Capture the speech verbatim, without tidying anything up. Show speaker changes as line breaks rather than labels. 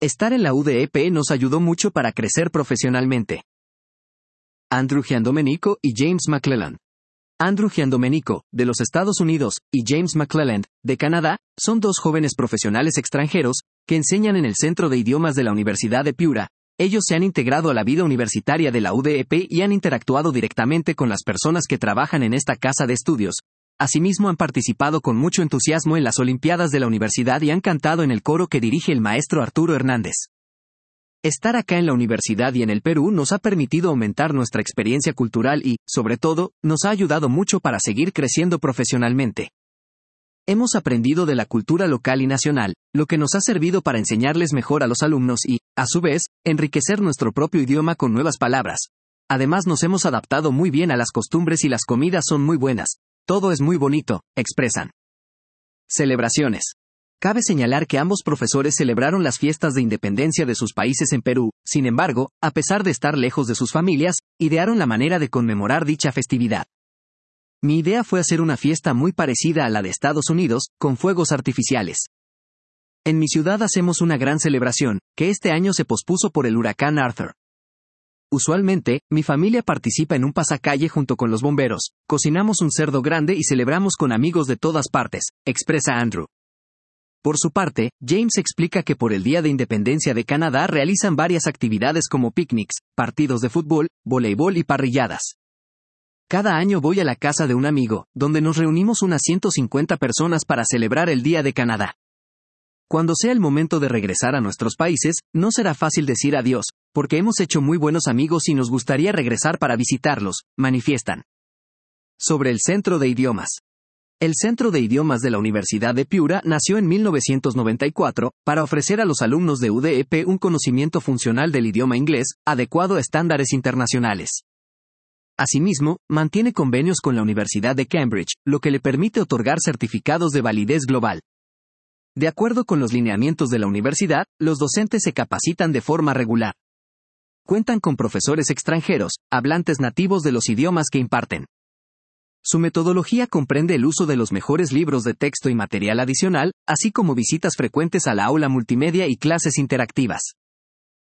Estar en la U D E P nos ayudó mucho para crecer profesionalmente. Andrew Giandomenico y James McClelland. Andrew Giandomenico, de los Estados Unidos, y James McClelland, de Canadá, son dos jóvenes profesionales extranjeros, que enseñan en el Centro de Idiomas de la Universidad de Piura. Ellos se han integrado a la vida universitaria de la U D E P y han interactuado directamente con las personas que trabajan en esta casa de estudios. Asimismo han participado con mucho entusiasmo en las Olimpiadas de la universidad y han cantado en el coro que dirige el maestro Arturo Hernández. Estar acá en la universidad y en el Perú nos ha permitido aumentar nuestra experiencia cultural y, sobre todo, nos ha ayudado mucho para seguir creciendo profesionalmente. Hemos aprendido de la cultura local y nacional, lo que nos ha servido para enseñarles mejor a los alumnos y, a su vez, enriquecer nuestro propio idioma con nuevas palabras. Además nos hemos adaptado muy bien a las costumbres y las comidas son muy buenas. Todo es muy bonito, expresan. Celebraciones. Cabe señalar que ambos profesores celebraron las fiestas de independencia de sus países en Perú, sin embargo, a pesar de estar lejos de sus familias, idearon la manera de conmemorar dicha festividad. Mi idea fue hacer una fiesta muy parecida a la de Estados Unidos, con fuegos artificiales. En mi ciudad hacemos una gran celebración, que este año se pospuso por el huracán Arthur. Usualmente, mi familia participa en un pasacalle junto con los bomberos, cocinamos un cerdo grande y celebramos con amigos de todas partes, expresa Andrew. Por su parte, James explica que por el Día de Independencia de Canadá realizan varias actividades como picnics, partidos de fútbol, voleibol y parrilladas. Cada año voy a la casa de un amigo, donde nos reunimos unas ciento cincuenta personas para celebrar el Día de Canadá. Cuando sea el momento de regresar a nuestros países, no será fácil decir adiós, porque hemos hecho muy buenos amigos y nos gustaría regresar para visitarlos, manifiestan. Sobre el Centro de Idiomas. El Centro de Idiomas de la Universidad de Piura nació en mil novecientos noventa y cuatro, para ofrecer a los alumnos de U D E P un conocimiento funcional del idioma inglés, adecuado a estándares internacionales. Asimismo, mantiene convenios con la Universidad de Cambridge, lo que le permite otorgar certificados de validez global. De acuerdo con los lineamientos de la universidad, los docentes se capacitan de forma regular. Cuentan con profesores extranjeros, hablantes nativos de los idiomas que imparten. Su metodología comprende el uso de los mejores libros de texto y material adicional, así como visitas frecuentes a la aula multimedia y clases interactivas.